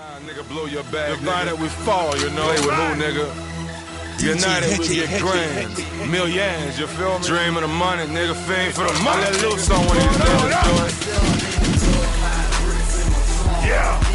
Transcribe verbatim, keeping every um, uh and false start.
Nigga, blow your back. Divided we fall, you know. Play with who, nigga? United we get grands, millions, you feel me? Dream of the money, nigga, fiend for the money. Let loose on one of these niggas, Yeah.